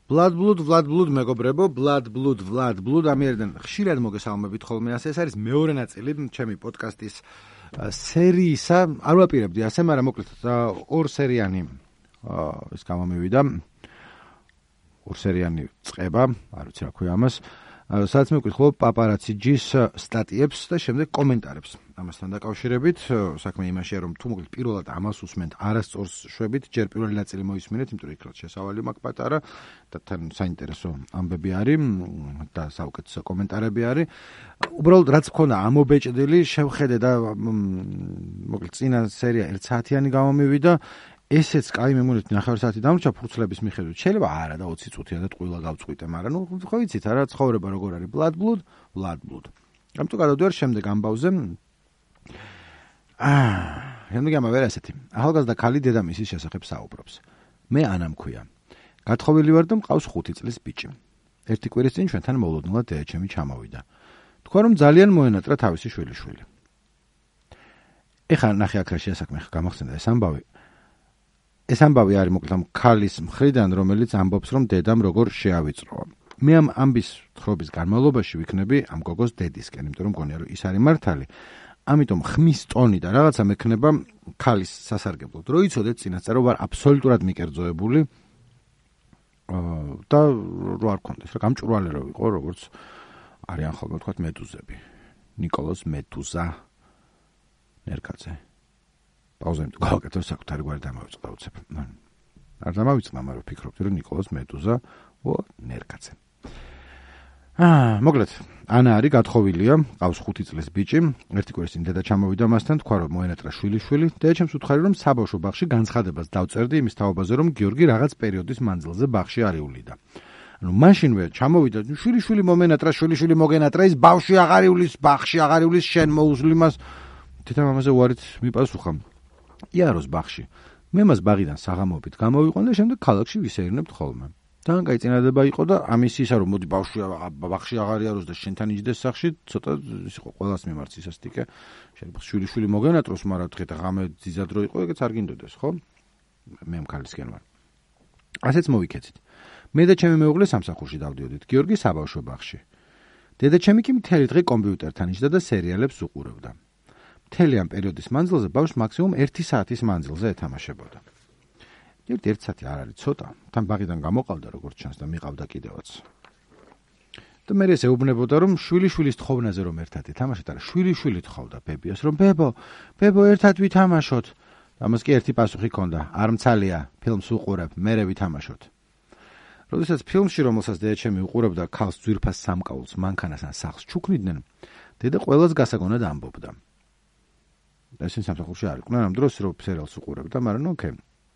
Blood მეგობრებო, Blood ამიერიდან ხშირად მოგესალმებით ხოლმე ასე ეს არის მეორე ნაწილი ჩემი პოდკასტის სერიისა. არ ვაპირებდი ასე, მაგრამ მოკლედ ორ სერიანი ეს გამომივიდა. ორ სერიანი წყება, არ ვიცი რა ქვია ამას. სადაც მივკითხულობ პაპარაციჯის სტატიებს და შემდეგ კომენტარებს. ამასთან დაკავშირებით საქმე იმაშია, რომ თუ მოკლედ პირველად ამას უსმენთ არასწორს შვებით, ჯერ პირველი ნაწილი მოისმინეთ, იმიტომ რომ იქ რაც შესავალი მაქვს პატარა და თან საინტერესო ამბები არის და საუკეთესო კომენტარები არის. უბრალოდ რაც მქონდა ამობეჭდილი, შევხედე და მოკლედ წინა სერია 1 საათიანი გამომივიდა. ესეც კაი მემონეთ 9 საათი დამრჩა ფურცლების მიხედვით. შეიძლება არა და 20 წუთია და ტყუილა გავწყვიტე, მაგრამ ხო ვიცით რა ცხოვრება როგორ არის blood. ამიტომ გადავდივარ შემდეგ ამბავზე. შემდეგ ამბავი ასეთი. ახალგაზრდა ქალი დედამისის შესახებ საუბრობს. მე ანა მქვია. გათხოვილი ვარ და მყავს 5 წლის ბიჭი. ერთი კვირის წინ ჩვენთან მოულოდნელად დედაჩემი ჩამოვიდა. თქვა რომ ძალიან მოენატრა თავისი შვილიშვილი. ეხლა ნახე აქ რა შესაქმე გამახსენდა ეს ამბავი. ეს ამბავი არის მოკლედ ამ ქალის მხრიდან, რომელიც ამბობს, რომ დედამ როგორ შეავიწროა. მე ამ ამბის თხრობის განმავლობაში ვიქნები ამ გოგოს დედისკენ, იმიტომ რომ მგონია, რომ ის არის მართალი. ამიტომ ხმის ტონი და რაღაცა მექნება ქალის სასარგებლოდ. რო იცოდეთ წინასწარ, რომ ვარ აბსოლუტურად მიკერძოებული და რო არ კონდეს, რა გამჭვირვალე რო ვიყო, როგორც არიან ხოლმე ვთქვათ მედუზები. ნიკოლოზ მედუზა ნერკაძე. პაუზა იმიტომ გავაკეთე საკუთარი გვარი დამავიწყდა უცებ. არ დამავიწყდა, მაგრამ ვფიქრობდი, რომ ნიკოლოზ მედუზა ნერკაძე. მოკლედ, ანა არის გათხოვილია, ყავს 5 წლის ბიჭი, ერთი კვირის წინ დედა ჩამოვიდა მასთან, თქვა რომ მოენატრა შვილიშვილი, დედაჩემს უთხარი რომ საბავშვო ბაღში განცხადებას დავწერდი იმის თაობაზე, რომ გიორგი რაღაც პერიოდის მანძილზე ბაღში არ ივლიდა. ანუ მაშინვე ჩამოვიდა, შვილიშვილი მომენატრა, შვილიშვილი მოგენატრა, ის ბავშვი აღარ ივლის, ბაღში აღარ ივლის, შენ მოუძლი მას. თითამამაზე უარით მიპასუხა. იაროს ბაღში. მე მას ბაღიდან საღამოობით გამოვიყვან და შემდეგ ქალაქში ვისეირნებთ ხოლმე. თან კაი წინადადება იყო და ამის ისა რომ მოდი ბაღში აღარ იაროს და შენთან იჯდეს სახში, ცოტა ის იყო ყველას მიმართ ისასტიკე. შეიძლება შვილიშვილი მოგენატროს, მაგრამ დღე და ღამე ძიძადრო იყო, ეგეც არ გინდოდეს, ხო? მე მკალისკენ ვარ. ასეც მოვიქეცით. მე და ჩემი მეუღლე სამსახურში დავდიოდით, გიორგი საბავშვო ბაღში. დედაჩემი კი მთელი დღე კომპიუტერთან იჯდა და სერიალებს უყურებდა. მთელი ამ პერიოდის მანძილზე ბავშვს მაქსიმუმ 1 საათის მანძილზე ეთამაშებოდა. 1 საათი არ არის ცოტა, თან ბაღიდან გამოყავდა როგორც ჩანს და მიყავდა კიდევაც. და მე ეს ეუბნებოდა რომ შვილიშვილის თხოვნაზე რომ ერთად ეთამაშოთ, არა შვილიშვილი თხოვდა ბებიას რომ ბებო ერთად ვითამაშოთ. ამას კი ერთი პასუხი ჰქონდა, არ მცალია, ფილმს უყურებ, მერე ვითამაშოთ. როდესაც ფილმში რომელსაც დედაჩემი უყურებდა ქალს ძვირფას სამკაულს მანქანას ან სახლს ჩუქნიდნენ, დედა ყველას გასაგონად ამბობდა. ეს სამსახურში არ იყო, ამ დროს რო სერიალს უყურებდა, მაგრამ ოკეი.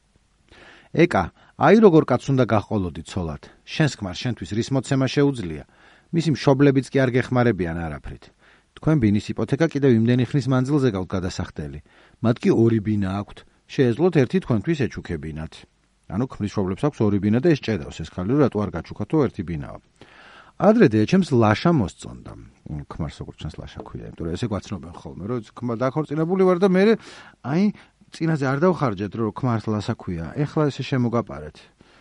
ეკა, აი როგორ კაც უნდა გაყოლოდი ცოლად. შენს ქმარ შენთვის რის მოცემა შეუძლია. მისი მშობლებიც კი არ გეხმარებიან არაფრით. თქვენ ბინის იპოთეკა კიდევ იმდენი ხნის მანძილზე გაქვთ გადასახდელი. მათ კი 2 ბინა აქვთ. შეეძლოთ ერთი თქვენთვის ეჩუქებინათ. ანუ ქმრის მშობლებს აქვს 2 ბინა და ეს ჭედავს ეს ხალი რატო არ გაჩუქათო ერთი ბინაა. ადრე დედაჩემს ლაშა მოსწონდა. ქმარს როგორც ჩანს ლაშა ქვია, იმიტომ რომ ესე გვაცნობენ ხოლმე, რომ ქმარ დაქორწინებული ვარ და მე აი წინაზე არ დავხარჯეთ, რომ ქმარს ლაშა ქვია. ეხლა ესე შემოგაპარეთ.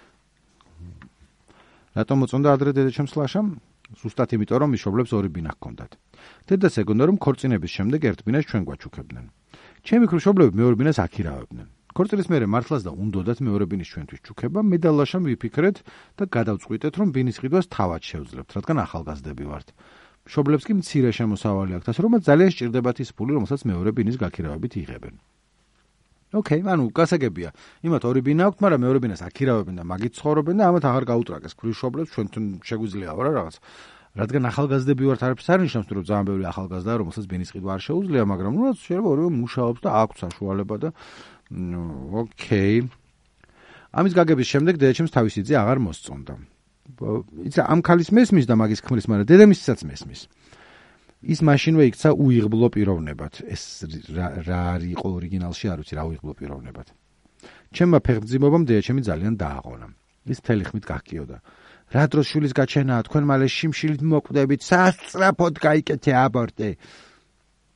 რატომ მოწონდა ადრე დედაჩემს ლაშა? ზუსტად იმიტომ, რომ მშობლებს 2 ბინა ჰქონდათ. დედას ეგონდა, რომ ქორწინების შემდეგ ერთ ბინას ჩვენ გვაჩუქებდნენ. ჩემი მშობლები მეორე ბინას აქირავებდნენ. ქორწილის მერე მართლაც და უნდოდათ მეორე ბინის ჩვენთვის ჩუქება, მე და ლაშამ ვიფიქრეთ და გადავწყვიტეთ, რომ ბინის ყიდვას თავად შევძლებთ, რადგან ახალგაზრდები ვართ. მშობლებს კი მცირე შემოსავალი აქვთ, ასე რომ ძალიან სჭირდებათ ის ფული, რომელსაც მეორე ბინის გაქირავებით იღებენ. ოკეი, ანუ გასაგებია. იმათ 2 ბინა აქვთ, მაგრამ მეორე ბინას აქირავებენ და მაგით ცხოვრობენ და ამათ აღარ გაუტრაკეს ქმრის მშობლებს, ჩვენთან შეგვიძლია რა რაღაც. რადგან ახალგაზრდები ვართ, არაფერს არ ნიშნავს, რომ ძალიან ბევრი ახალგაზრდა, რომელსაც ბინის ყიდვა არ შეუძლია, მაგრამ ნუ შეიძლება ორივე მუშაობს და აქვს საშუალება და ოკეი. ამის გაგების შემდეგ დედაჩემს თავისი ძე აღარ მოსწონდა. იცი ამ ქალის მესმის და მაგის ქმრის, მაგრამ დედამისსაც მესმის. ის მაშინვე იქცა უიღბლო პიროვნებად. ეს რა იყო ორიგინალში, არ ვიცი რა უიღბლო პიროვნებად. ჩემმა ფეხმძიმობამ დედაჩემი ძალიან დააღონა. ის მთელი ხმით გაგკიოდა. რა დროს შვილის გაჩენაა, თქვენ მალე შიმშილით მოკვდებით, სასწრაფოდ გაიკეთე აბორტი.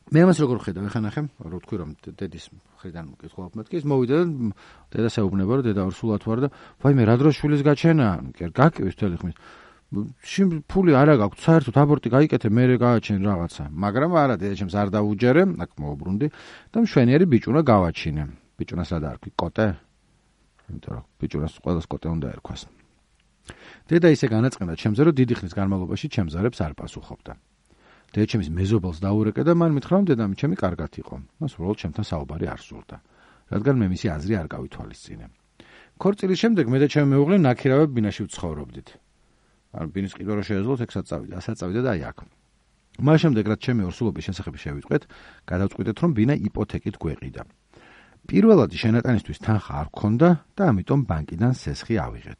მე ამას როგორ ხედავ, ეხლა ნახე, რო თქვი რომ დედის მხრიდან მკითხულობ მეთქი, ის მოვიდა და დედას ეუბნება რომ დედა ორსულად ვარ და ვაიმე რა დროს შვილის გაჩენა, გაკივის თელი ხმის. ფული არა გაქვს, საერთოდ აბორტი გაიკეთე, მე გააჩენ რაღაცა. მაგრამ არა, დედაჩემს არ დაუჯერე, აქ მოუბრუნდი და მშვენიერი ბიჭუნა გავაჩინე. ბიჭუნას რა დაარქვი, კოტე? იმიტომ რომ ბიჭუნას ყველას კოტე უნდა ერქვას. დედა ისე განაწყენდა ჩემზე, რომ დიდი ხნის განმავლობაში ჩემს ზარებს არ პასუხობდა. დედაჩემის მეზობელს დაურეკე და მან მითხრა, რომ დედამი ჩემი კარგად იყო. მას უბრალოდ ჩემთან საუბარი არ სურდა, რადგან მე მისი აზრი არ გავითვალისწინე. ქორწილის შემდეგ მე და ჩემი მეუღლე ნაქირავებ ბინაში ვცხოვრობდით. ან ბინის ყიდვა რო შეეძლოთ, ეგსაც წავიდა, ასაც წავიდა და აი აქ. მას შემდეგ რაც ჩემი ორსულობის შესახებ შევიტყვეთ, გადავწყვიტეთ, რომ ბინა იპოთეკით გვეყიდა. პირველადი შენატანისთვის თანხა არ გქონდა და ამიტომ ბანკიდან სესხი ავიღეთ.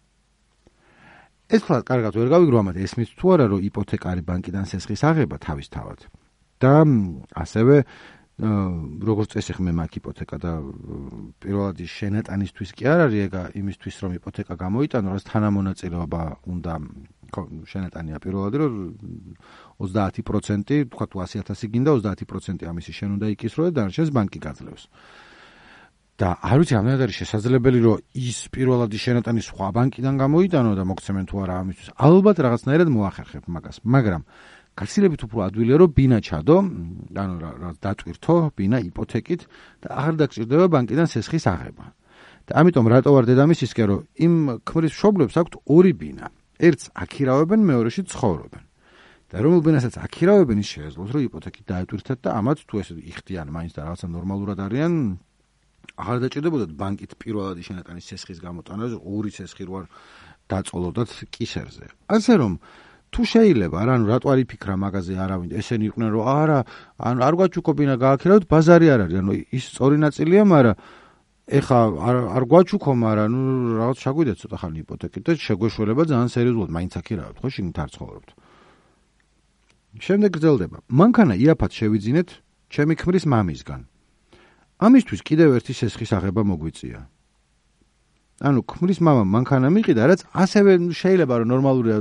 ეს ხლად კარგად ვერ გავიგრო ამათ ესმის თუ არა რომ იპოთეკარი ბანკიდან სესხის აღება თავისთავად და ასევე როგორც წესი ხმე მაგ იპოთეკა და პირველადი შენატანისთვის კი არ არის ეგა იმისთვის რომ იპოთეკა გამოიტანო რაც თანამონაწილეობა უნდა შენატანია პირველადი რომ 30% თქვა თუ 100,000 გინდა 30% ამისი შენ უნდა იკისრო და დანარჩენს ბანკი გაძლევს. და არ ვიცი ამდენად არის შესაძლებელი რომ ის პირველადი შენატანი სხვა ბანკიდან გამოიტანო და მოგცემენ თუ არა ამისთვის ალბათ რაღაცნაირად მოახერხებ მაგას მაგრამ გაცილებით უფრო ადვილია რომ ბინა ჩადო ანუ რა დატვირთო ბინა იპოთეკით და აღარ დაგჭირდება ბანკიდან სესხის აღება და ამიტომ რატო ვარ დედამისისკენ რომ იმ ქმრის მშობლებს აქვთ ორი ბინა ერთს აქირავებენ მეორეში ცხოვრობენ და რომელ ბინასაც აქირავებენ ის შეეძლოთ რომ იპოთეკით დაეტვირთეთ და ამათ თუ ესე იხდიან მაინც და რაღაცა ნორმალურად არიან აღარ დაჭირდებოდათ ბანკით პირველადი შენატანის სესხის გამოტანას, ორი სესხი რო არ დაწოლოდათ კისერზე. ასე რომ თუ შეიძლება, ანუ რატო არ იფიქრა მაგაზე არავინ, ესენი იყვნენ რომ არა, ანუ არ გვაჩუქობინა გააქირავოთ, ბაზარი არ არის, ანუ ის სწორი ნაწილია, მაგრამ ეხა არ გვაჩუქო, მაგრამ ნუ რაღაც ჩაგვიდეთ ცოტა ხანი იპოთეკით და შეგვეშველება ძალიან სერიოზულად, მაინც აქირავებთ, ხო, შიგნით არ ცხოვრობთ. შემდეგ გრძელდება. მანქანა იაფად შევიძინეთ ჩემი ქმრის მამისგან. ამისთვის კიდევ ერთი სესხის აღება მოგვიწია. ანუ ქმრის მამამ მანქანა მიყიდა, რაც ასევე შეიძლება რომ ნორმალურია,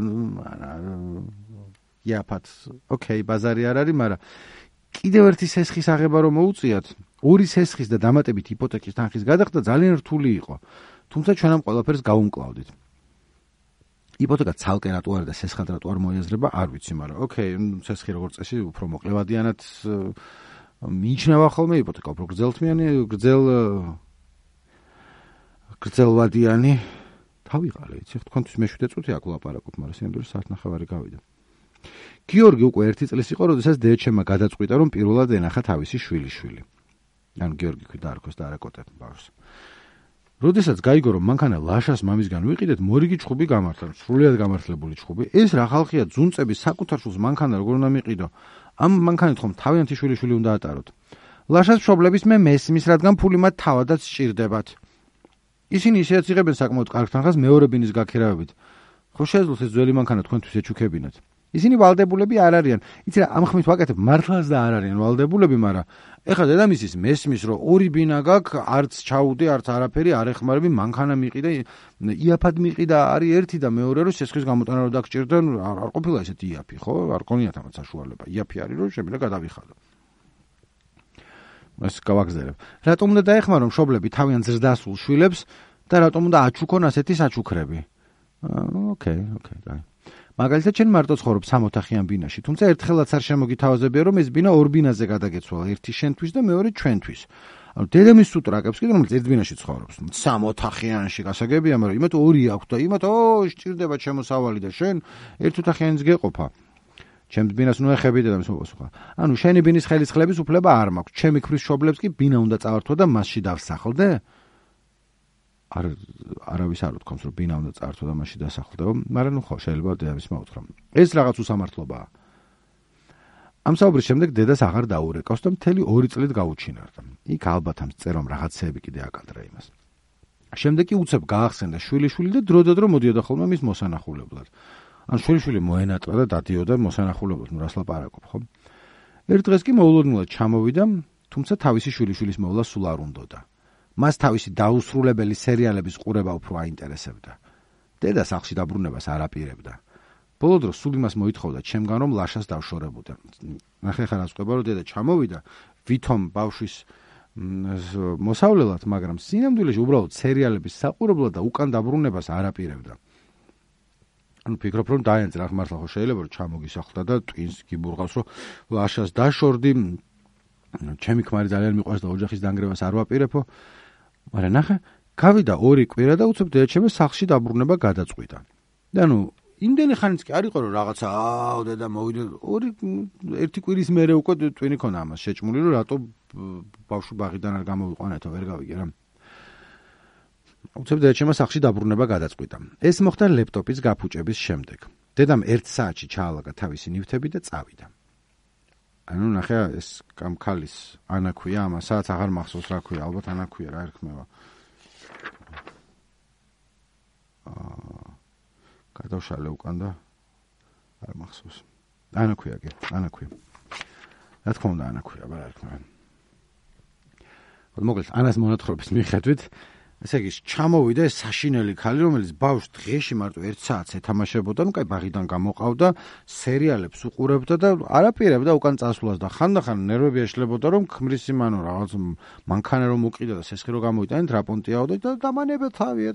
იაფად, ოკეი, ბაზარი არ არის, მაგრამ კიდევ ერთი სესხის აღება რომ მოუწიათ, ორი სესხის და დამატებით იპოთეკის თანხის გადახდა ძალიან რთული იყო. თუმცა ჩვენ ამ ყველაფერს გავუმკლავდით. იპოთეკა ცალკე რატო არის და სესხად რატო არ მოიაზრება, არ ვიცი, მაგრამ ოკეი, სესხი როგორც წესი უფრო მოკლევადიანად მიიჩნევა ხოლმე იპოთეკა უფრო გრძელვადიანი თავიღალე იცი თქვენთვის მე-7 წუთი აქ ვლაპარაკობ მაგრამ სინამდვილეში საათნახევარი გავიდა გიორგი უკვე 1 წლის იყო როდესაც დედაჩემმა გადაწყვიტა რომ პირველად ენახა თავისი შვილიშვილი ანუ გიორგი ქვი დაარქვეს და არა კოტე ბავშვს როდესაც გაიგო რომ მანქანა ლაშას მამისგან ვიყიდეთ მორიგი ჩხუბი გამართლა სრულიად გამართლებული ჩხუბი ეს რა ხალხია ძუნწების საკუთარ შვილს მანქანა როგორ უნდა მიყიდო ამ მანქანით ხომ თავიანთი შვილიშვილი უნდა ატაროთ. ლაშას მშობლების მე მესმის, რადგან ფული მათ თავადაც სჭირდებათ. ისინი ისეც იღებენ საკმაოდ კარგ თანხას მეორე ბინის გაქირავებით. ხო შეეძლოთ ეს ძველი მანქანა თქვენთვის ეჩუქებინათ. ისინი ვალდებულები არ არიან. იცი რა, ამ ხმით ვაკეთებ, მართლაც და არ არიან ვალდებულები, მაგრამ ეხლა დედამისის მესმის, რომ ორი ბინა გაქვს, არც ჩაუდი, არც არაფერი არ ეხმარები, მანქანა მიყიდა, იაფად მიყიდა, არის ერთი და მეორე, რომ სესხის გამოტანა რო დაგჭირდა, არ ყოფილა ესეთი იაფი, ხო? არ გქონიათ ამათ საშუალება. იაფი არის, რომ შემიძლია გადავიხადო. ეს გავაგზავნებ. რატომ უნდა დაეხმარონ მშობლები თავიანთ ზრდასრულ შვილებს და რატომ უნდა აჩუქონ ასეთი საჩუქრები? ოკეი, კაი. მაგალითად, ჩვენ მარტო ცხოვრობ 3 ოთახიან ბინაში, თუმცა ერთხელაც არ შემოგითავაზებია, რომ ეს ბინა ორ ბინაზე გადაგეცვალა, ერთი შენთვის და მეორე ჩვენთვის. ანუ დედამის სუტრაკებს კიდე რომელიც ერთ ბინაში ცხოვრობს. 3 ოთახიანში გასაგებია, მაგრამ იმათ ორი აქვს და იმათ სჭირდება შემოსავალი და შენ ერთ ოთახიანიც გეყოფა. ჩემს ბინას ნუ ეხები დედამის მოპასუხა. ანუ შენი ბინის ხელისხლების უფლება არ მაქვს. ჩემი ქმრის მშობლებს კი ბინა უნდა წავართვა და მასში დავსახლდე? არავის არ უთქვამს რომ ბინა უნდა წაართვა და მასში დასახლდეო, მაგრამ ნუ ხო შეიძლება დედამის მოუთხრა. ეს რაღაც უსამართლობაა. ამ საუბრის შემდეგ დედას აღარ დაურეკავს და მთელი 2 წლით გაუჩინარდა. იქ ალბათ ამ წერომ რაღაცეები კიდე აკადრა იმას. შემდეგ კი უცებ გაახსენდა შვილიშვილი და დროდადრო მოდიოდა ხოლმე მის მოსანახულებლად. ან შვილიშვილი მოენატრა და დადიოდა მოსანახულებლად, ნუ რას ლაპარაკობ, ხო? ერთ დღეს კი მოულოდნელად ჩამოვიდა, თუმცა თავისი შვილიშვილის მოვლა სულ არ უნდოდა. მას თავისი დაუსრულებელი სერიალების ყურება უფრო აინტერესებდა. დედა სახლში დაბრუნებას არ აპირებდა. ბოლო დროს სულ იმას მოითხოვდა ჩემგან, რომ ლაშას დავშორებოდა. ნახე ხარ რაც ყვება, რომ დედა ჩამოვიდა ვითომ ბავშვის მოსავლელად, მაგრამ სინამდვილეში უბრალოდ სერიალების საყურებლად და უკან დაბრუნებას არ აპირებდა. ანუ ფიქრობ, რომ დაენწრა, მართლა ხო შეიძლება რომ ჩამოგისახლდა და ტვინს გიბურღავს, რომ ლაშას დაშორდი, ჩემი ქმარი ძალიან მიყვარს და ოჯახის დანგრევას არ ვაპირებო. მაგრამ ნახე, გავიდა 2 კვირა და უცებ დედაჩემი სახლში დაბრუნება გადაწყვიტა. და ანუ იმდენი ხანიც კი არ იყო რომ რაღაცა დედა მოვიდა 1 კვირის მერე უკვე ტვინი ქონა ამას შეჭმული რომ რატო ბავშვი ბაღიდან არ გამოვიყვანეთო ვერ გავიგე რა. უცებ დედაჩემმა სახლში დაბრუნება გადაწყვიტა. ეს მოხდა ლეპტოპის გაფუჭების შემდეგ. დედამ 1 საათში ჩაალაგა თავისი ნივთები და წავიდა. ანუ ნახე ეს კამქალის ანა ქვია ამასაც აღარ მახსოვს რა ქვია, ალბათ ანა ქვია რა ერქმევა. გადავშალე უკან და არ მახსოვს. ანა ქვია კი, ანა ქვია. რა თქმა უნდა ანა ქვია, რა ერქმევა. მოკლედ ანას მონათხრობის მიხედვით ესე იგი ჩამოვიდა ეს საშინელი ქალი, რომელიც ბავშვს დღეში მარტო 1 საათს ეთამაშებოდა, ну, კაი ბაღიდან გამოყავდა, სერიალებს უყურებდა და არაპირებდა უკან წასვლას და ხანდახან ნერვები ეშლებოდა, რომ ქმრის იმანო რაღაც მანქანა რომ უყიდა და სესხი რომ გამოიტანეთ, რა პონტიაო და დამანებდა თავია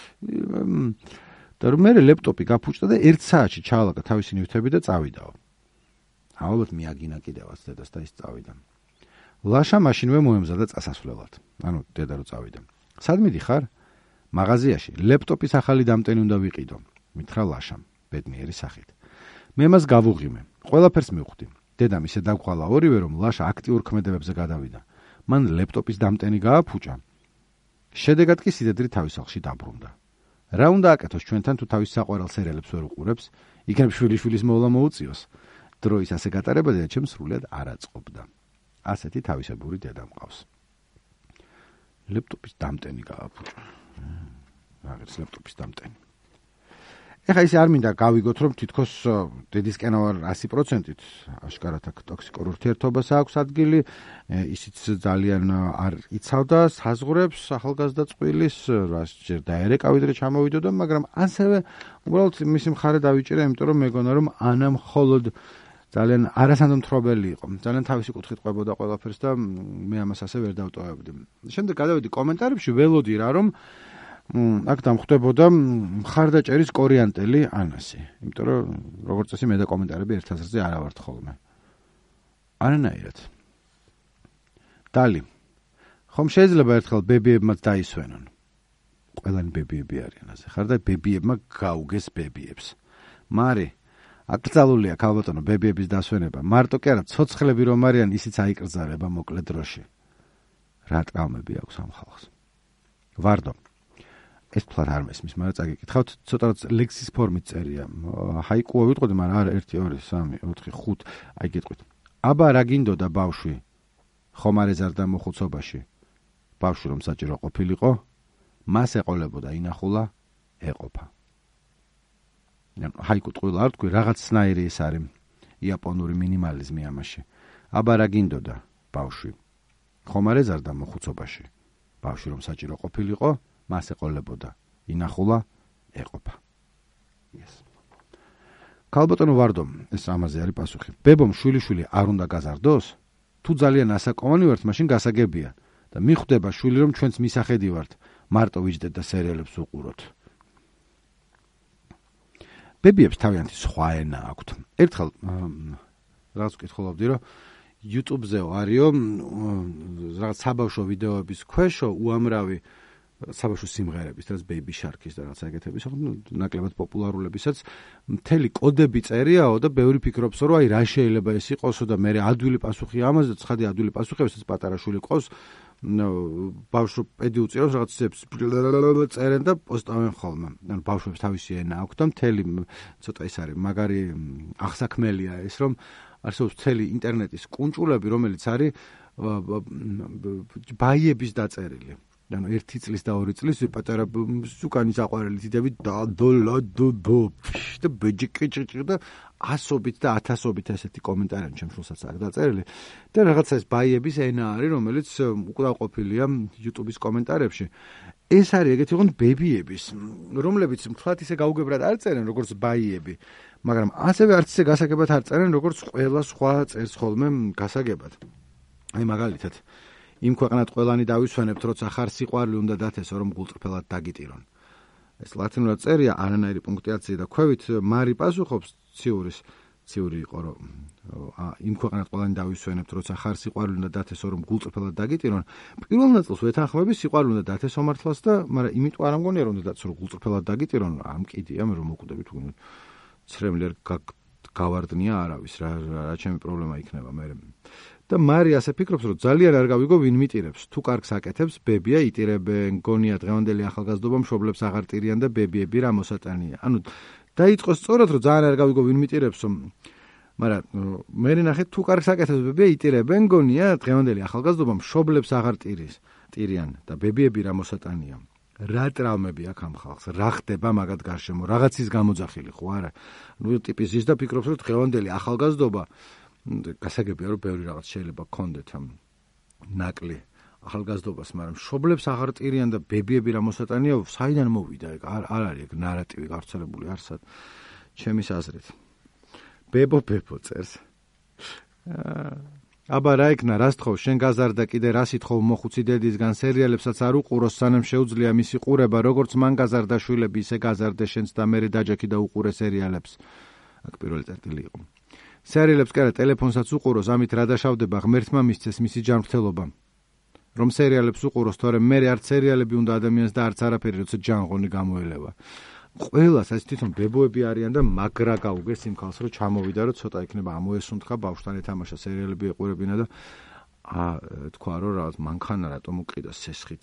და რომ მე ლეპტოპი გაფუჭდა და 1 საათში ჩაალაგა თავისი ნივთები და წავიდაო. ალბათ მიაგინა კიდევაც დედას და ის წავიდა. ლაშა მაშინვე მოემზადა წასასვლელად. ანუ დედა რო წავიდა. სად მიდიხარ? მაღაზიაში ლეპტოპის ახალი დამტენი უნდა ვიყიდო. მითხრა ლაშამ, ბედნიერი სახით. მე მას გავუღიმე. ყველაფერს მივხვდი. დედამ ისე დაგყვალა ორივე, რომ ლაშა აქტიურ ქმედებებზე გადავიდა. მან ლეპტოპის დამტენი გააფუჭა. შედეგად კი სიდედრი თავის სახლში დაბრუნდა. რა უნდა აკეთოს ჩვენთან თუ თავის საყვარელ სერიალებს ვერ უყურებს? იქნებ შვილიშვილის მოვლა მოუწიოს. დროის ასე გატარება დედაჩემს სრულად არ აწყობდა. ასეთი თავისებური დედა მყავს. ლეპტოპის დამტენი გააფუჭა. რაღაც ლეპტოპის დამტენი. ეხა ისე არ მინდა გავიგოთ, რომ თითქოს დედისკენ ვარ 100%-ით აშკარად აქ ტოქსიკურ ურთიერთობას აქვს ადგილი, ისიც ძალიან არ იცავდა საზღვრებს ახალგაზრდა წყვილის, რას ჯერ დაერეკა ვიდრე ჩამოვიდოდა, მაგრამ ასევე უბრალოდ მისი მხარე დავიჭერე, იმიტომ რომ მეგონა რომ ანა მხოლოდ ძალიან არასანდომთხრობელი იყო. ძალიან თავისი კუთხით ყვებოდა ყველაფერს და მე ამას ასე ვერ დავტოვებდი. შემდეგ გადავიდი კომენტარებში, ველოდი რა რომ აქ დამხვდებოდა მხარდაჭერის კორიანტელი ანასი. იმიტომ რომ როგორც წესი მე და კომენტარები ერთ აზრზე არ ავართ ხოლმე. არანაირად. დალი. ხომ შეიძლება ერთხელ ბებიებმაც დაისვენონ. ყველანი ბებიები არიან ასე. ხარ და ბებიებმა გაუგეს ბებიებს. მარი აკრძალულია ქალბატონო ბებიების დასვენება. მარტო კი არა, ცოცხლები რომ არიან, ისიც აიკრძალება მოკლე დროში. რა ტრამები აქვს ამ ხალხს. ვარდო. ეს თვალ არ მესმის, მაგრამ წაგიკითხავთ, ცოტა ლექსის ფორმით წერია. ჰაიკუა ვიტყოდი, მაგრამ არა 1 2 3 4 5 აი გეტყვით. აბა რა გინდოდა ბავშვი? ხომ არ ეზარდა მოხუცობაში? ბავშვი რომ საჭირო ყოფილიყო, მას ეყოლებოდა ინახულა, ეყოფა. ჰაიკუ ტყუილ არ თქვი, რაღაცნაირი ეს არის იაპონური მინიმალიზმი ამაში. აბა რა გინდოდა ბავშვი? ხომ არ ეზარდა მოხუცობაში? ბავშვი რომ საჭირო ყოფილიყო, მას ეყოლებოდა ინახულა, ეყოფა. ქალბატონო ვარდო, ეს ამაზე არის პასუხი. ბებომ შვილიშვილი არ უნდა გაზარდოს? თუ ძალიან ასაკოვანი ვართ, მაშინ გასაგებია და მიხვდება შვილი რომ ჩვენც მისახედი ვართ, მარტო ვიჯდეთ და სერიალებს უყუროთ. ბებიებს თავიანთი სხვა ენა აქვთ. ერთხელ რაღაც ვკითხულობდი, რომ YouTube-ზე არისო რაღაც საბავშვო ვიდეოების ქვეშო უამრავი საბავშვო სიმღერების, რაც Baby Shark-ის და რაღაც ეგეთების, ნაკლებად პოპულარულებისაც მთელი კოდები წერიაო და ბევრი ფიქრობს, რომ აი რა შეიძლება ეს იყოსო და მე ადვილი პასუხი ამაზე, ცხადი ადვილი პასუხი, ესაც პატარა შვილი ყავს, ბავშვო პედი უწირავს რაღაცებს წერენ და პოსტავენ ხოლმე. ანუ ბავშვებს თავისი ენა აქვს და მთელი ცოტა ის არის, მაგარი აღსაქმელია ეს, რომ არსებობს მთელი ინტერნეტის კუნჭულები, რომელიც არის ბაიების დაწერილი. ანუ 1 წლის და 2 წლის პატარა სუკანი საყვარელი დიდები და ბეჯიკიჭი და ასობით და ათასობით ესეთი კომენტარი ჩემ შულსაც არის დაწერილი და რაღაცა ეს ბაიების ენა არის რომელიც უკრავყოფილია YouTube-ის კომენტარებში ეს არის ეგეთი ოღონდ ბებიების რომლებიც მთლად ისე გაუგებრად არ წერენ როგორც ბაიები მაგრამ ასევე არც ისე გასაგებად არ წერენ როგორც ყველა სხვა წერს ხოლმე გასაგებად აი მაგალითად იმ ქვეყნად ყველანი დავისვენებთ, როცა ხარ სიყვარული უნდა დათესო, რომ გულწრფელად დაგიტირონ. ეს ლათინურად წერია არანაირი პუნქტუაციით და ქვევით მარი პასუხობს ციური იყო, რომ იმ ქვეყნად ყველანი დავისვენებთ, როცა ხარ სიყვარული უნდა დათესო, რომ გულწრფელად დაგიტირონ. პირველ ნაწილს ვეთანხმები სიყვარული უნდა დათესო მართლაც და, მაგრამ იმიტომ არ ამგონია, რომ უნდა დათესო, რომ გულწრფელად დაგიტირონ, ამ კიდია, მე რომ მოკვდები თუ ცრემლერ გავარდნია არავის, რა ჩემი პრობლემა იქნება მე. და მარი ასე ფიქრობს, რომ ძალიან არ გავიგო ვინ მიტირებს. თუ კარგს აკეთებს, ბებია იტირებენ, გონია დღევანდელი ახალგაზრდობა მშობლებს აღარ ტირიან და ბებიები რა მოსატანია. ანუ დაიწყო სწორად, რომ ძალიან არ გავიგო ვინ მიტირებს, მაგრამ მე ნახეთ თუ კარგს აკეთებს, ბებია იტირებენ, გონია დღევანდელი ახალგაზრდობა მშობლებს აღარ ტირიან და ბებიები რა მოსატანია. რა ტრაუმები აქვს ამ ხალხს? რა ხდება მაგათ გარშემო? რაღაცის გამოძახილი ხო არა? ნუ ტიპი ზის და ფიქრობს, რომ დღევანდელი ახალგაზრდობა გასაგებია რომ ბევრი რაღაც შეიძლება გქონდეთ ამ ნაკლი ახალგაზრდობას, მაგრამ მშობლებს აღარ ტირიან და ბებიები რა მოსატანია, საიდან მოვიდა ეგ? არ არის ეგ ნარატივი გავრცელებული არსად ჩემის აზრით. ბებო წერს. აბა რა იქნა, რას თხოვ, შენ გაზარდა კიდე რას ითხოვ მოხუცი დედისგან სერიალებსაც არ უყუროს, სანამ შეუძლია მისი ყურება, როგორც მან გაზარდა შვილები, ისე გაზარდე შენც და მერე დაჯექი და უყურე სერიალებს. აქ პირველი წერტილი იყო. სერიალებს კი არა, ტელეფონსაც უყუროს, ამით რა დაშავდება, ღმერთმა მისცეს მისი ჯანმრთელობა. რომ სერიალებს უყუროს, თორემ მერე არც სერიალები უნდა ადამიანს და არც არაფერი, როცა ჯანღონი გამოელევა. ყველას ეს თვითონ ბებოები არიან და მაგრა გაუგეს იმ ხალხს, რომ ჩამოვიდა, რომ ცოტა იქნება ამოესუნთქა ბავშვთან ეთამაშა სერიალები ეყურებინა და თქვა, რომ რაღაც მანქანა რატომ უყიდა სესხით.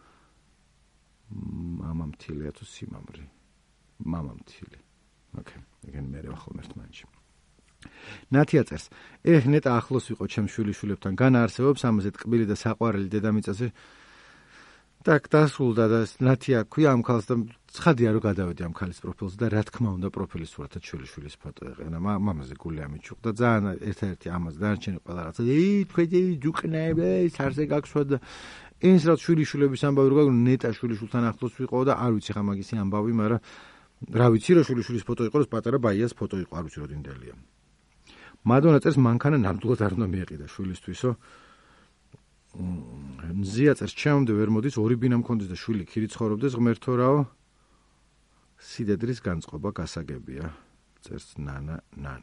მამამთილია თუ სიმამრი? მამამთილი. ოკეი, ეგენ მე ახლა ერთმანეთში. ნათია წერს. ნეტა ახლოს ვიყო ჩემ შვილიშვილებთან, განა არსებობს ამაზე ტკბილი და საყვარელი დედამიწაზე. так დასრულდა და ნათია ქვია ამ ქალს და ცხადია რომ გადავედი ამ ქალის პროფილზე და რა თქმა უნდა პროფილის სურათად შვილიშვილის ფოტო ეყენა. მამაზე გული ამიჩუყდა ძალიან ერთ-ერთი ამაზე დარჩენი ყველა რაღაცა. თქვენი ჯუყნები სარზე გაქვსვა და ეს რა შვილიშვილების ამბავი რო გაგონო ნეტა შვილიშვილთან ახლოს ვიყო და არ ვიცი ხა მაგისი ამბავი, მაგრამ რა ვიცი რომ შვილიშვილის ფოტო იყო, პატარა ბაიას ფოტო იყო, არ ვიცი რო დინდელია. მადონა წერს მანქანა ნამდვილად არ უნდა მიეყიდა შვილისთვისო. მზია წერს ჩემამდე ვერ მოდის ორი ბინა მქონდეს და შვილი ქირი ცხოვრობდეს ღმერთო რაო სიდედრის განწყობა გასაგებია წერს ნანა.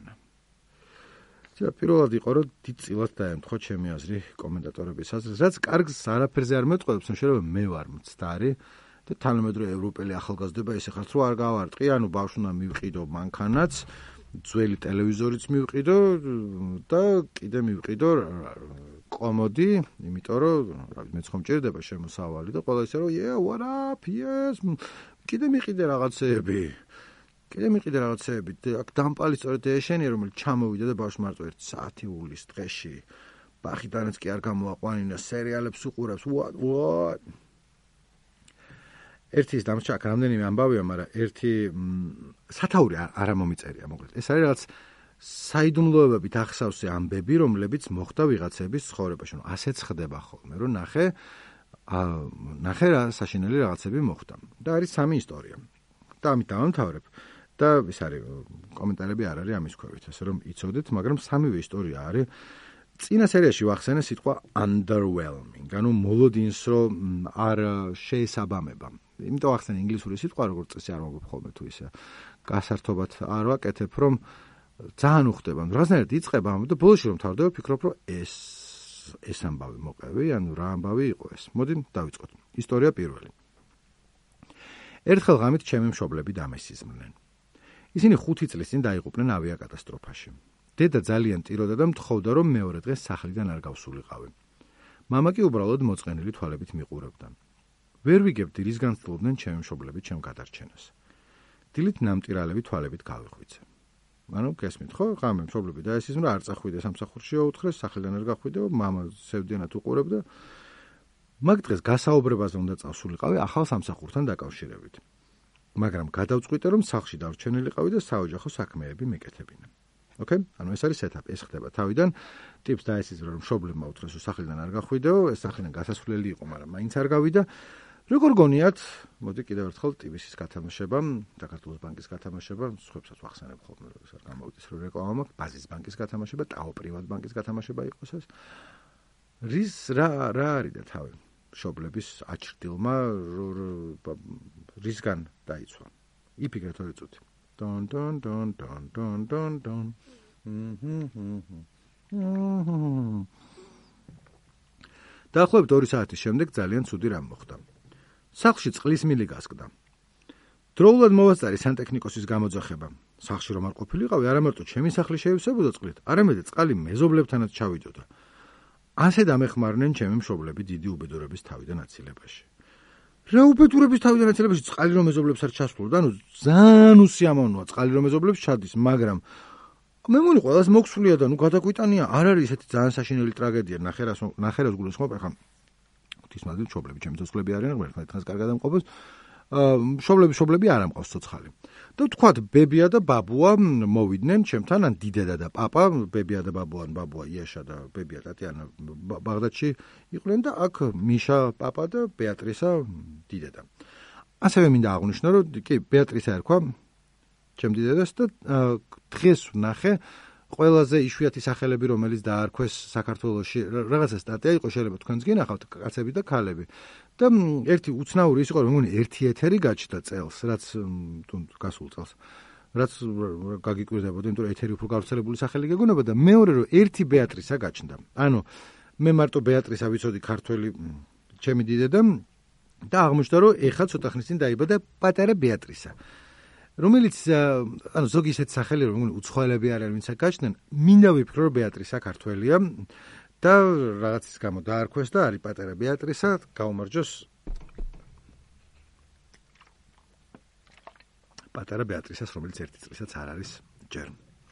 პირველად იყო რომ დიდწილად დაემთხვა ჩემი აზრი კომენტატორების აზრს, რაც კარგს არაფერზე არ მეტყველებს, შეიძლება მე ვარ მცდარი და თანამედროვე ევროპელი ახალგაზრდობა ესე ხართ რომ არ გავარტყი, ანუ ბავშვნა მივყიდო მანქანაც, ძველი ტელევიზორიც მივყიდო და კიდე მივყიდო კომოდი, იმიტომ რომ მეც ხომ ჭირდება შემოსავალი და ყველა ისე რომ what up, yes, კიდე მიყიდე რაღაცეები. აქ დამპალი სწორედ ეშენია, რომელიც ჩამოვიდა და ბავშვი მარტო 1 საათი უვლის დღეში. ბახიდანაც კი არ გამოაყვანინა, სერიალებს უყურებს. What? ერთის დამჭა აქ რამდენიმე ამბავია, მაგრამ ერთი სათაური არ მომიწერია, მოკლედ. ეს არის რაღაც საიდუმლოებებით ახსავსე ამბები, რომლებიც მოხდა ვიღაცების ცხოვრებაში. ასეც ხდება ხოლმე, რომ ნახე რა საშინელი რაღაცები მოხდა. და არის 3 ისტორია. და ამით დავამთავრებ. და ეს არის კომენტარები არ არის ამის ქვევით, ასე რომ იცოდეთ, მაგრამ 3-ვე ისტორია არის. წინა სერიაში ვახსენე სიტყვა underwhelming, ანუ მოლოდინს რომ არ შეესაბამება. იმიტომ ახსენე ინგლისური სიტყვა, როგორც წესი არ მოგებ ხოლმე თუ ისე გასართობად არ ვაკეთებ, რომ ძალიან უხდება. რაღაცნაირად იწყება და ბოლოში რომ თავდება, ფიქრობ, რომ ეს ამბავი მოყევი, ანუ რა ამბავი იყო ეს. მოდი დავიწყოთ. ისტორია პირველი. ერთხელ ღამით ჩემი მშობლები დამესიზმნენ. ისინი 5 წლის წინ დაიღუპნენ ავიაკატასტროფაში. დედა ძალიან ტიროდა და მთხოვდა, რომ მეორე დღეს სახლიდან არ გავსულიყავი. მამა კი უბრალოდ მოწყენილი თვალებით მიყურებდა. ვერ ვიგებდი, რის განცდილობდნენ ჩემი მშობლები ჩემ გადარჩენას. დილით ნამტირალები თვალებით გავიხვიცე. ანუ გესმით ხო, ღამე მშობლები დაესიზმრა, არ წახვიდე სამსახურში, აუთხრეს, სახლიდან არ გახვიდე, მამა სევდიანად უყურებდა. მაგ დღეს გასაუბრებაზე უნდა წავსულიყავი ახალ სამსახურთან დაკავშირებით. მაგრამ გადავწყვიტე, რომ სახლში დავრჩენილიყავი და საოჯახო საქმეები მეკეთებინა. ოკეი? ანუ ეს არის setup, ეს ხდება თავიდან. ტიპს დაესიზრა, რომ მშობლებმა უთხრეს, რომ სახლიდან არ გახვიდეო, ეს სახლიდან გასასვლელი იყო, მაგრამ მაინც არ გავიდა. როგორ გონიათ, მოდი კიდევ ერთხელ ტიბისის გათამაშება, საქართველოს ბანკის გათამაშება, სხვებსაც ვახსენებ ხოლმე, ეს არ გამოვიდეს რომ რეკლამა მაქვს, ბაზის ბანკის გათამაშება, ტაო პრივატ ბანკის გათამაშება იყოს ეს. რა არის და თავი? მშობლების აჩრდილმა რისგან დაიცვა. იფიქრეთ ორი წუთი. დონ დონ დონ დონ დონ დონ დონ. დაახლოებით 2 საათის შემდეგ ძალიან ცუდი რამ მოხდა. სახლში წყლის მილი გასკდა. დროულად მოვასწარი სანტექნიკოსის გამოძახება. სახლში რომ არ ყოფილიყავი, არა მარტო ჩემი სახლი შეივსებოდა წყლით, არამედ წყალი მეზობლებთანაც ჩავიდოდა. ასე დამეხმარნენ ჩემი მშობლები დიდი უბედურების თავიდან აცილებაში. რა უბედურების თავიდან აცილებაში წყალი რომ მეზობლებს არ ჩასვლოდა, ანუ ძალიან უსიამოვნოა წყალი რომ მეზობლებს ჩადის, მაგრამ მე მგონი ყველას მოქსულია და გადაგვიტანია, არ არის ესეთი ძალიან საშინელი ტრაგედია, ნახერას გულისხმობ, ახლა ღვთისმადლი მშობლები, ჩემი ცოცხლები არიან, ერთმანეთს კარგად ამყოფოს. მშობლები არ ამყავს ცოცხალი. და თქვათ, ბებია და ბაბუა მოვიდნენ ჩემთან, ან დიდედა და პაპა, ბებია და ბაბუა იაშა და ბებია ტატიანა ბაღდადში იყვნენ და აქ მიშა პაპა და ბეატრისა დიდედა. ასევე მინდა აღვნიშნო, რომ კი ბეატრისა ერქვა ჩემ დიდედას და დღეს ვნახე ყველაზე იშვიათი სახელები, რომელიც დაარქვეს საქართველოში, რაღაცა სტატია იყო, შეიძლება თქვენც გინახავთ, კაცები და ქალები. და ერთი უცნაური ის იყო, რომ მგონი ერთი ეთერი გაჩნდა წელს, რაც გასულ წელს, რაც გაგიკვირდებოდა, იმიტომ რომ ეთერი უფრო გავრცელებული სახელი გეგონება და მეორე რომ ერთი ბეატრისა გაჩნდა. ანუ მე მარტო ბეატრისა ვიცოდი ქართველი ჩემი დიდედა და აღმოჩნდა, რომ ეხლა ცოტა ხნის წინ დაიბადა პატარა ბეატრისა. რომელიც ანუ ზოგი ისეთ სახელი რომ უცხოელები არიან, ვინც გაჩნდნენ, მინდა ვიფიქრო რომ ბეატრისა ქართველია და რაღაცის გამო დაარქვეს და არის პატარა ბეატრისა, გაუმარჯოს პატარა ბეატრისას, რომელიც ერთი წლისაც არ არის ჯერ.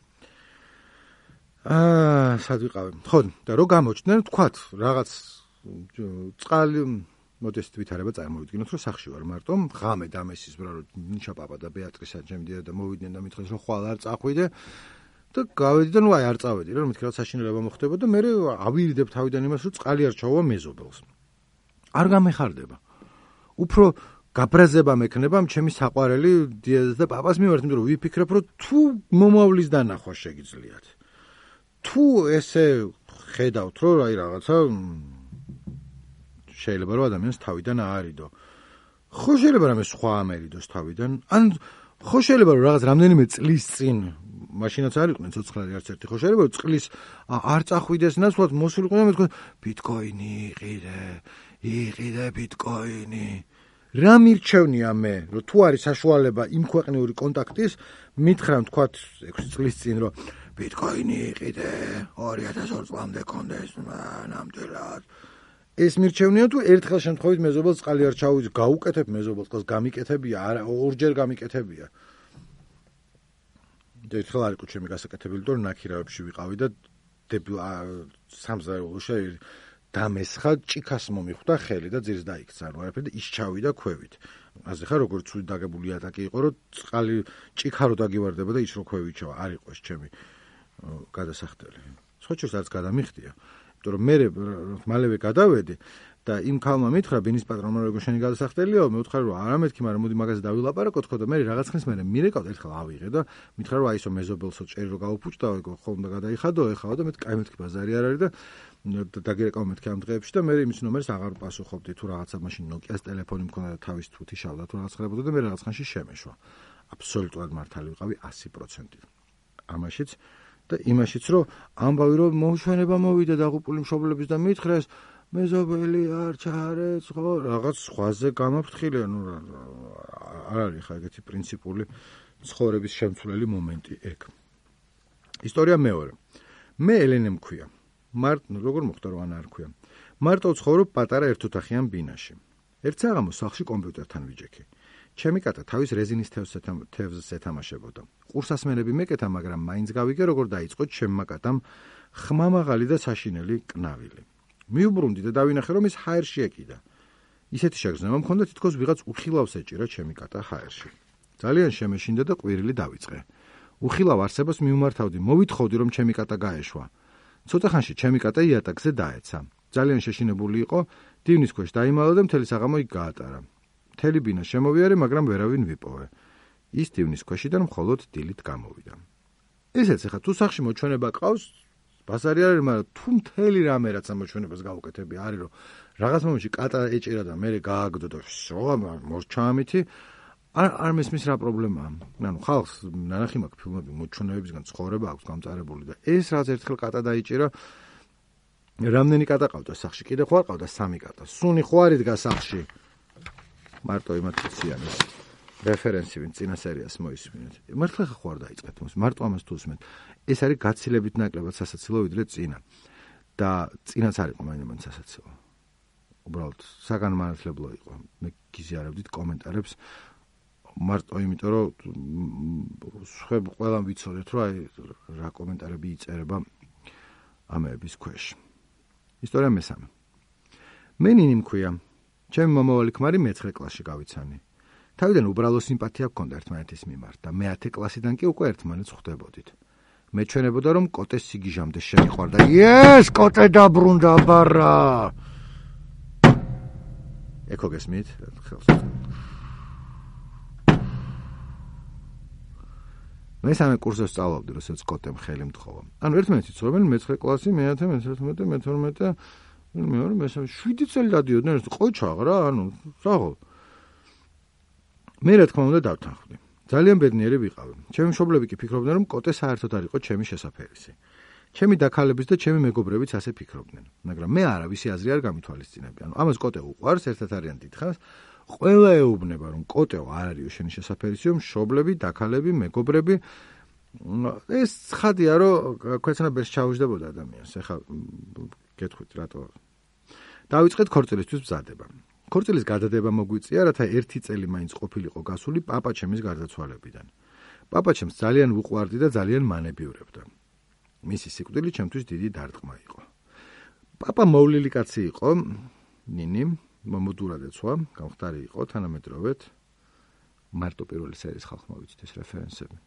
სად ვიყავი? ხო, და რო გამოჩნდნენ, თქვათ, რაღაც წყალი მოდესტ ვითარება წარმოვიდგინოთ, რომ სახლში ვარ მარტო, ღამე დამესიზრა, რომ ნიშა პაპა და ბეატრისა ჩემდია და მოვიდნენ და მითხრეს, რომ ხვალ არ წახვიდე და გავედი და ნუ არ წავედი, რომ მითხრა საშინელება მოხდება და მე ავირიდებ თავიდან იმას, რომ წყალი არ ჩაუვა მეზობელს. არ გამეხარდება. უფრო გაბრაზება მექნება ჩემი საყვარელი დიედას და პაპას მიმართ, იმიტომ რომ ვიფიქრებ, რომ თუ მომავლის დანახვა შეგიძლიათ. თუ ესე ხედავთ, რომ აი რაღაცა შეიძლება რომ ადამიანს თავიდან აარიდო. ხო შეიძლება რამე სხვა ამერიდოს თავიდან, ან ხო შეიძლება რომ რაღაც რამდენიმე წლის წინ მაშინაც არ იყვნენ ცოცხლები არც ერთი, ხო შეიძლება რომ წყლის არ წახვიდეს ნაცვლად მოსულიყო და მეთქვა ბიტკოინი იყიდე ბიტკოინი. რა მირჩევნია მე, რომ თუ არის საშუალება იმ ქვეყნიური კონტაქტის, მითხრა თქვათ 6 წლის წინ რომ ბიტკოინი იყიდე 2002 წლამდე კონდეს ნამდვილად. ეს მირჩევნია თუ ერთხელ შემთხვევით მეზობელს წყალი არ ჩაუვიდეს, გაუკეთებ მეზობელს წყალს, გამიკეთებია, არა, ორჯერ გამიკეთებია. და ერთხელ არ იყო ჩემი გასაკეთებელი, რომ ნაქირავებში ვიყავი და სამზარეულოში დამესხა, ჭიქას მომიხვდა ხელი და ძირს დაიქცა, ანუ არაფერი და ის ჩავიდა ქვევით. ასე ხარ როგორც ცუდი დაგებული ატაკი იყო, რომ წყალი ჭიქა რო დაგივარდება და ის რო ქვევით ჩავა, არ იყო ეს ჩემი გადასახდელი. სხვაჩურს არც გადამიხდია. რომ მე მალევე გადავედი და იმ ქალმა მითხრა ბინის პატრონმა როგორ შენი გადასახდელიო, მე ვთხარი რომ არა მეთქი, მაგრამ მოდი მაგაზე დავილაპარაკოთ ხო და მე რაღაც ხნის მერე მირეკავთ, ერთხელ ავიღე და მითხრა რომ აი ისო მეზობელსო ჭერი რო გავუფუჭდა, ხომ და გადაიხადო, ეხავა და მეთქი, აი მეთქი ბაზარი არ არის და დაგირეკავ მეთქი ამ დღეებში და მე იმის ნომერს აღარ პასუხობდი, თუ რაღაცა მაშინ Nokia-ს ტელეფონი მქონდა და თავის თუთი შავდა, თუ რაღაც ხდებოდა და მე რაღაც ხანში შემეშვა. აბსოლუტურად მართალი ვიყავი 100%. ამაშიც და იმაშიც რომ ამბავი რომ მოუშვენება მოვიდა დაღუპული მშობლების და მითხრეს მეზობელი არ ჩაარეც ხო რაღაც სხვაზე გამაფრთხილე, ნუ არ არის ხა ეგეთი პრინციპული ცხოვრების შემცვლელი მომენტი ეგ. ისტორია მეორე. მე ელენე მქვია. როგორ მოხდა რომ ანა არ ქვია. მარტო ვცხოვრობ პატარა ერთოთახიან ბინაში. ერთ საღამოს სახლში კომპიუტერთან ვიჯექი. ჩემი კატა თავის რეზინის თევზს ეთამაშებოდა. ყურსასმენები მეკეთა, მაგრამ მაინც გავიგე, როგორ დაიწყო ჩემმა კატამ ხმამაღალი და საშინელი კნავილი. მივბრუნდი და დავინახე, რომ ის ჰაერში ეკიდა. ისეთი შეგრძნება მქონდა, თითქოს ვიღაც უხილავს ეჭირა ჩემი კატა ჰაერში. ძალიან შემეშინდა და ყვირილი დავიწყე. უხილავ არსებას მიმართავდი, მოვითხოვდი, რომ ჩემი კატა გაეშვა. ცოტა ხანში ჩემი კატა იატაკზე დაეცა. ძალიან შეშინებული იყო, დივნის ქვეშ დაიმალა და მთელი საღამო იქ გაატარა. მთელი ბინა შემოვიარე, მაგრამ ვერავინ ვიპოვე. ის დივნის ქვეშიდან მხოლოდ დილით გამოვიდა. ესეც ახლა თუ სახში მოჩვენება ყავს, ბაზარი არის, მაგრამ თუ მთელი რამე რაც ამ მოჩვენებას გავუკეთები, არის რომ რაღაც მომენტში კატა ეჭირა და მე გააგდო და მორჩა ამითი, არ მესმის რა პრობლემაა. ანუ ხალხს ნანახი მაქვს ფილმები მოჩვენებებისგან ცხოვრება აქვს გამწარებული და ეს რაც ერთხელ კატა დაიჭირა, რამდენი კატა ყავდა სახში? კიდე ხო არ ყავდა 3 კატა. სუნი ხო არ იდგა სახში? მარტო იმათ ციანეს რეფერენსი ვინ წინა სერიას მოისმინეთ. მართლა ხო არ დაიწყეთ მას? მარტო ამას თუ უსმენთ. ეს არის გაცილებით ნაკლებად სასაცილო ვიდრე წინა. და წინაც არ იყო მაინც სასაცილო. უბრალოდ საგანმანათლებლო იყო. მე გიზიარებდით კომენტარებს მარტო იმიტომ რომ სხვები ყველამ ვიცოდეთ რომ აი რა კომენტარები იწერება ამების ქვეშ. ისტორია მესამე. მე ნინი მქვია. ჩემი მომავალი ქმარი მე-9 კლასში გავიცანი. თავიდან უბრალო სიმპათია გქონდა ერთმანეთის მიმართ და მე-10 კლასიდან კი უკვე ერთმანეთს ხვდებოდით. მეჩვენებოდა რომ კოტეს სიგიჟამდე შემიყვარდა. ეს კოტე დაბრუნდა ბარა. ეკო გესმით? ხელს. მესამე კურსზე სწავლობდი, როდესაც კოტემ ხელი მთხოვა. ანუ ერთმანეთი ცხოვრობენ მე-9 კლასი, მე-10, მე-11, მე-12, მე-2, მე-3, 7 წელი დადიოდნენ, ყოჩაღ რა, ანუ საღოლ. მე რა თქმა უნდა დავთანხმდი. ძალიან ბედნიერი ვიყავი. ჩემი მშობლები კი ფიქრობდნენ, რომ კოტე საერთოდ არ იყო ჩემი შესაფერისი. ჩემი დაქალებიც და ჩემი მეგობრებიც ასე ფიქრობდნენ, მაგრამ მე არავისი აზრი არ გამithვალისწინებდი. ანუ ამას კოტე უყვარს, ერთად არიან დიდხანს. ყველა ეუბნება, რომ კოტეო არ არისო შენი შესაფერისიო, მშობლები, დაქალები, მეგობრები. ეს ცხადია, რომ ქვეცნაბერს ჩაუждდებოდა ადამიანს. ეხლა გეტყვით რატო. დავიწყეთ ქორწილისთვის მზადება. ქორწილის გადადება მოგვიწია, რათა 1 წელი მაინც ყოფილიყო გასული პაპა ჩემის გარდაცვალებიდან. პაპა ჩემს ძალიან ვუყვარდი და ძალიან მანებიურებდა. მისი სიკვდილი ჩემთვის დიდი დარტყმა იყო. პაპა მოვლილი კაცი იყო, ნინი, მომოდურად ეცვა, გამხდარი იყო თანამედროვედ. მარტო პირველი სერიის ხალხმა ვიცით ეს რეფერენსები.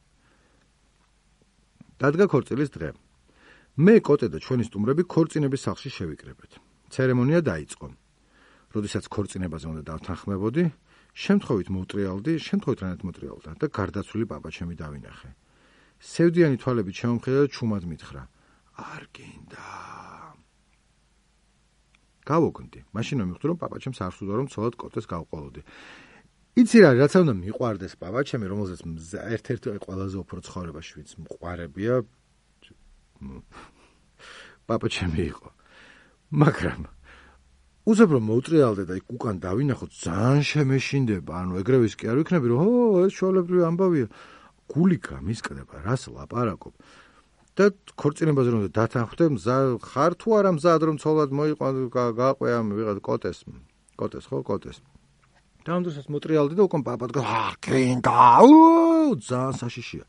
დადგა ქორწილის დღე. მე, კოტე და ჩვენი სტუმრები ქორწინების სახლში შევიკრებეთ. ცერემონია დაიწყო. როდესაც ქორწინებაზე უნდა დავთანხმებოდი, შემთხვევით მოტრიალდა და გარდაცვლილი პაპა ჩემი დავინახე. სევდიანი თვალებით შემომხედა და ჩუმად მითხრა: არ გინდა. გავოგნდი. მაშინ მომიხდი, რომ პაპა ჩემს არ სურდა, რომ ცოლად კოტეს გავყოლოდი. იცი რა, რაც უნდა მიყვარდეს პაპა ჩემი, რომელზეც ერთ-ერთი ყველაზე უფრო ცხოვრებაში ვინც მყარებია, პაპა ჩემი იყო. მაგრამ უცებ რომ მოუტრიალდე და იქ უკან დავინახოთ, ძალიან შემეშინდება. ანუ ეგრევის კი არ ვიქნები, რომ ეს შოლებრივი ამბავია. გული გამისკდება, რას ლაპარაკობ. და ქორწინებაზე რომ დათანხმდე, ხარ თუ არა მზად რომ ცოლად გააყვე ამ ვიღაც კოტეს ხო, კოტეს. და ამ დროსაც მოტრიალდი და უკან პაპად გინდა, ძალიან საშიშია.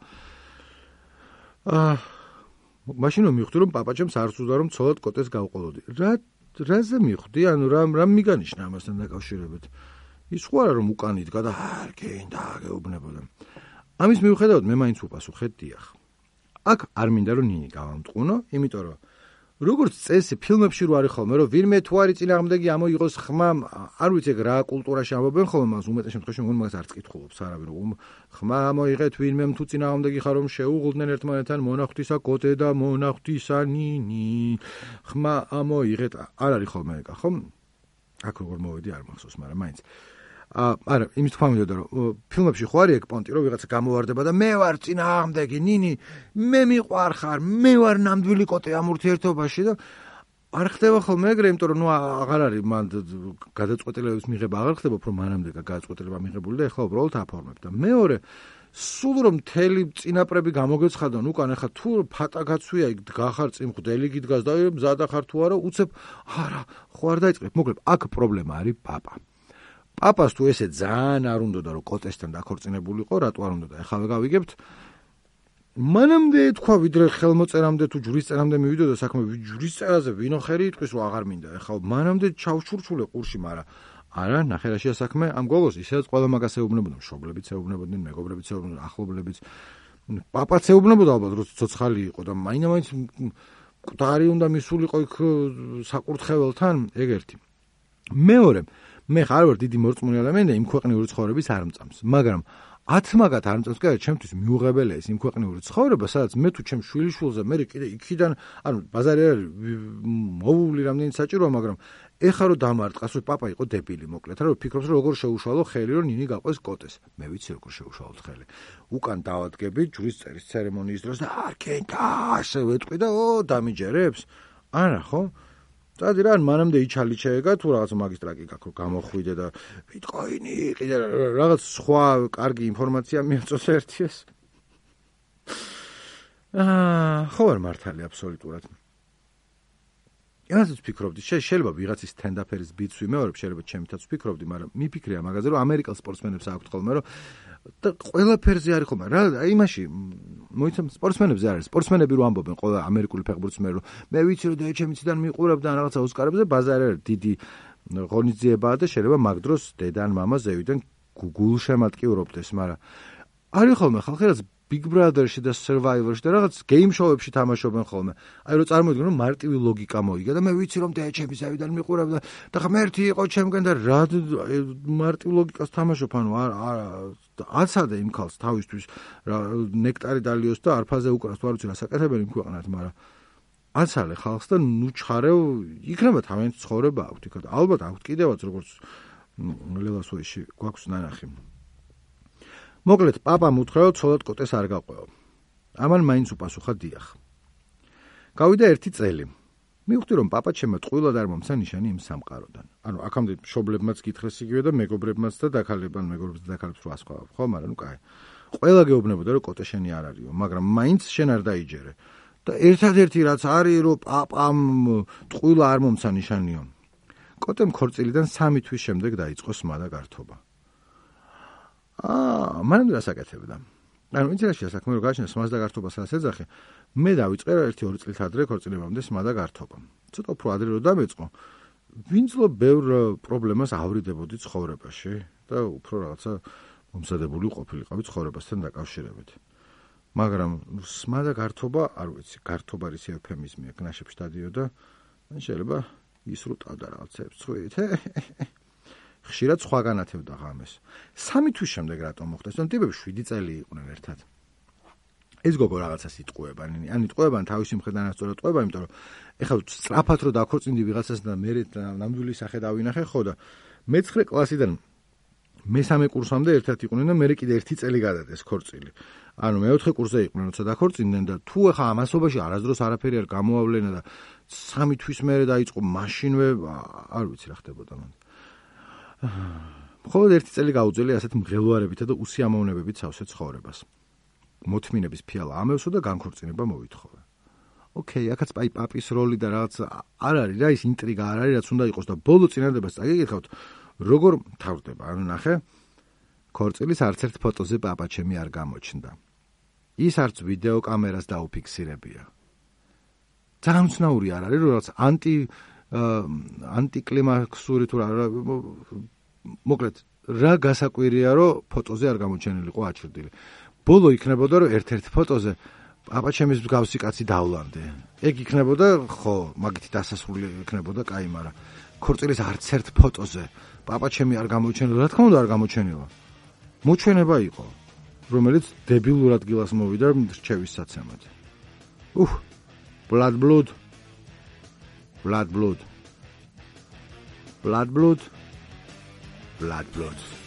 მაშინ მივხვდი რომ პაპა ჩემს არ სურდა რომ ცოლად კოტეს გავყოლოდი. რაზე მივხვდი? ანუ რა მიგანიშნა ამასთან დაკავშირებით? ის ხო არა რომ უკან იდგა და არ გინდა გეუბნებოდა. ამის მიუხედავად მე მაინც უპასუხეთ დიახ. აქ არ მინდა რომ ნინი გავამტყუნო, იმიტომ რომ როგორც წესი ფილმებში რო არის ხოლმე, რომ ვინმე თუ არის წინააღმდეგი ამოიღოს ხმა, არ ვიცი რა კულტურაში ამბობენ ხოლმე, მას უმეტეს შემთხვევაში მგონი მაგას არც კითხულობს არავინ, რომ ხმა ამოიღეთ ვინმე თუ წინააღმდეგი ხარ რომ შეუღლდნენ ერთმანეთთან მონახტისა კოტე და მონახტისა ნინი. ხმა ამოიღეთ, არ არის ხოლმე ეგა, ხო? აქ როგორ მოვედი არ მახსოვს, მაგრამ მაინც არა, იმის თქვა მინდოდა რომ ფილმებში ხო არის ეგ პონტი, რომ ვიღაცა გამოვარდება და მე ვარ წინააღმდეგი, ნინი, მე მიყვარ ხარ, მე ვარ ნამდვილი კოტე ამ ურთიერთობაში და არ ხდება ხოლმე ეგრე, იმიტომ რომ ნუ აღარ არის მან გადაწყვეტილების მიღება აღარ ხდება, უფრო მანამდე გადაწყვეტილება მიღებული და ეხლა უბრალოდ აფორმებ და მეორე სულ რომ მთელი წინაპრები გამოგეცხადონ უკან, ეხლა თუ ფატა გაცვია იქ დგახარ წინ მღვდელი გიდგას და მზადა ხარ თუ არა, უცებ არა, ხო არ დაიწყებ. მოკლედ, აქ პრობლემა არის პაპა. პაპას თუ ესე ძალიან არ უნდოდა რომ კოტესთან დაქორწინებულიყო, რატო არ უნდოდა? ეხლა გავიგებთ. მანამდე თქვა ვიდრე ხელმოწერამდე თუ ჯვრისწერამდე მივიდოდა საქმე ჯვრისწერაზე ვინო ხერი იტყვის რომ აღარ მინდა ეხლა მანამდე ჩავშურჩულე ყურში მაგრამ არა ნახე რაშია საქმე ამ გოგოს ისედაც ყველა მაგას ეუბნებოდა მშობლებიც ეუბნებოდნენ მეგობრებიც ეუბნებოდნენ ახლობლებიც პაპაც ეუბნებოდა ალბათ რომ ცოცხალი იყო და მაინც მკვდარი უნდა მისულიყო იქ საკურთხეველთან ეგ ერთი მეორე მე ხარ ვარ დიდი მორწმუნე ადამიანი და იმ ქვეყნიური ცხოვრების არ მწამს მაგრამ 10 მაგათ არ მწამს კიდე ჩემთვის მიუღებელია ის იმ ქვეყნიური ცხოვრება სადაც მე თუ ჩემ შვილიშვილზე მე კიდე იქიდან ანუ ბაზარი არის მოული რამდენი საჭიროა მაგრამ ეხლა რომ დამარტყას რომ პაპა იყო დებილი მოკლედ რა რომ ფიქრობს რომ როგორ შეუშალო ხელი რომ ნინი გაყვეს კოტეს მე ვიცი როგორ შეუშალოთ ხელი უკან დავადგები ჯვრისწერის ცერემონიის დროს და არქენტა ასე ვეტყვი და დამიჯერებს არა ხო დადი რა მანამდე იჩალიჩეეგა თუ რაღაც მაგისტრატი გაქვს გამოხვიდე და ბიტკოინი კიდე რაღაც სხვა კარგი ინფორმაცია მიაწოს ერთიეს ხო არ მართალი აბსოლუტურად იასიც ფიქრობდი შეიძლება ვიღაცის სტენდაფერის ბიტს ვიმეორებ შეიძლება ჩემითაც ვფიქრობდი მაგრამ მიფიქრია მაგაზე რომ ამერიკელ სპორტსმენებს აქვთ ხოლმე რომ და ყველაფერზე არის ხოლმე რა იმაში მოიცემ სპორტსმენებზე არის სპორტსმენები რო ამბობენ ყველა ამერიკული ფეხბურთსმენი რომ მე ვიცი რომ დედაჩემიციდან მიყურებდა რაღაცა ოსკარებზე ბაზარი არის დიდი ღონისძიებაა და შეიძლება მაგ დროს დედა ან მამა ზევიდან გულშემატკივრობდეს მაგრამ არის ხოლმე ხალხი რაც Big Brother-ში და Survivor-ში და რაღაც game show-ებში თამაშობენ ხოლმე. აი რომ წარმოვიდგინე რომ მარტივი ლოგიკა მოიგა და მე ვიცი რომ დედაჩემი ზევიდან მიყურებდა და ღმერთი იყო ჩემგან და რა მარტივ ლოგიკას თამაშობ ანუ აცადე იმ ქალს თავისთვის რა ნექტარი დალიოს და არფაზე უკრას თუ არ ვიცი რა საკეთებელი იმ ქვეყნად მაგრამ აცალე ხალხს და ნუ ჩხარეო იქნება თავიანთი ცხოვრება აქვთ იქ და ალბათ აქვთ კიდევაც როგორც ლელასოიში გვაქვს ნანახი მოკლედ პაპამ უთხრა ცოლად კოტეს არ გაყვეო. ამან მაინც უპასუხა დიახ. გავიდა 1 წელი. მივხვდი რომ პაპა ჩემო ტყუილად არ მომცა ნიშანი იმ სამყაროდან. ანუ აქამდე მშობლებმაც გითხრეს იგივე და მეგობრებმაც და დაქალებან მეგობრებს და დაქალებს რა სხვა. ხო, მაგრამ ნუ კაი. ყველა გეუბნებოდა რომ კოტე შენი არ არისო, მაგრამ მაინც შენ არ დაიჯერე. და ერთადერთი რაც არის რომ პაპამ ტყუილა არ მომცა ნიშანიო. კოტემ ქორწილიდან 3 თვის შემდეგ დაიწყო სმა და გართობა. მანამდე რასაკეთებდა? ანუ იცი რა საქმე რომ გაჩნდა სმას და გართობას რაც ეძახე, მე დავიწყე 1-2 წლით ადრე ქორწილებამდე სმა და გართობა. ცოტა უფრო ადრე რომ დამეწყო, ვინძლო ბევრ პრობლემას ავრიდებოდი ცხოვრებაში და უფრო რაღაცა მომზადებული ყოფილიყავი ცხოვრებასთან დაკავშირებით. მაგრამ სმა და გართობა, არ ვიცი, გართობა არის ეუფემიზმია, გნაშებში დადიოდა, შეიძლება ისრუტავდა რაღაცებს წვით. ხშირად სხვა განათებდა ღამეს. 3 თვის შემდეგ რატომ მოხდა? ეს ტიპები 7 წელი იყვნენ ერთად. ეს გოგო რაღაცას იტყუება, ან იტყუებან თავისი მხრიდან ასწორა ტყუება, იმიტომ რომ ეხლა სწრაფად რო დაქორწინდი ვიღაცას და მე ნამდვილი სახე დავინახე, ხო და მე-9 კლასიდან მე-3 კურსამდე ერთად იყვნენ და მე კიდე 1 წელი გადადეს ქორწილი. ანუ მე-4 კურსზე იყვნენ, როცა დაქორწინდნენ და თუ ეხლა ამასობაში არასდროს არაფერი არ გამოავლენა და 3 თვის მერე დაიწყო მაშინვე არ ვიცი რა ხდებოდა მან. მხოლოდ 1 წელი გაუძლია ასეთ მღელვარებითა და უსიამოვნებებით სავსე ცხოვრებას. მოთმინების ფიალა ამევსო და განქორწინება მოვითხოვა. ოკეი, აქაც პაპის როლი და რაღაც არ არის რა ის ინტრიგა არ არის რაც უნდა იყოს და ბოლო წინადებას წაგიკითხავთ როგორ თავდება. ანუ ნახე, ქორწილის არც ერთ ფოტოზე პაპა ჩემი არ გამოჩნდა. ის არც ვიდეო კამერას დაუფიქსირებია. ძალიან უცნაური არ არის რომ რაღაც ანტიკლიმაქსური თუ რა მოკლედ რა გასაკვირია რომ ფოტოზე არ გამოჩენილიყო აჩრდილი. ბოლო იქნებოდა რომ ერთ-ერთ ფოტოზე პაპა ჩემის მსგავსი კაცი დავლამდე. ეგ იქნებოდა ხო, მაგითი დასასრული იქნებოდა, კაი, მაგრამ ქორწილის არც ერთ ფოტოზე პაპა ჩემი არ გამოჩენილა, რა თქმა უნდა არ გამოჩენილა. მოჩვენება იყო, რომელიც დებილურად გილას მოვიდა რჩევის საცემად. blood.